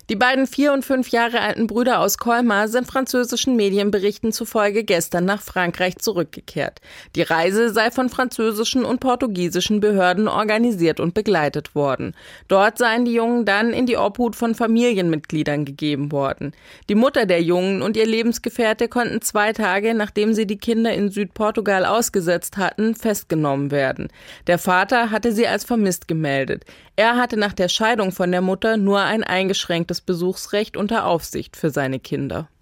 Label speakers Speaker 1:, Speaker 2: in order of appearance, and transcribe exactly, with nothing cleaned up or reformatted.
Speaker 1: Die beiden vier und fünf Jahre alten Brüder aus Colmar sind französischen Medienberichten zufolge gestern nach Frankreich zurückgekehrt. Die Reise sei von französischen und portugiesischen Behörden organisiert und begleitet worden. Dort seien die Jungen dann in die Obhut von Familienmitgliedern gegeben worden. Die Mutter der Jungen und ihr Lebensgefährte konnten zwei Tage, nachdem sie die Kinder in Südportugal ausgesetzt hatten, festgenommen werden. Der Vater hatte sie als vermisst gemeldet. Er hatte nach der Scheidung von der Mutter nur ein eingeschränktes Besuchsrecht unter Aufsicht für seine Kinder.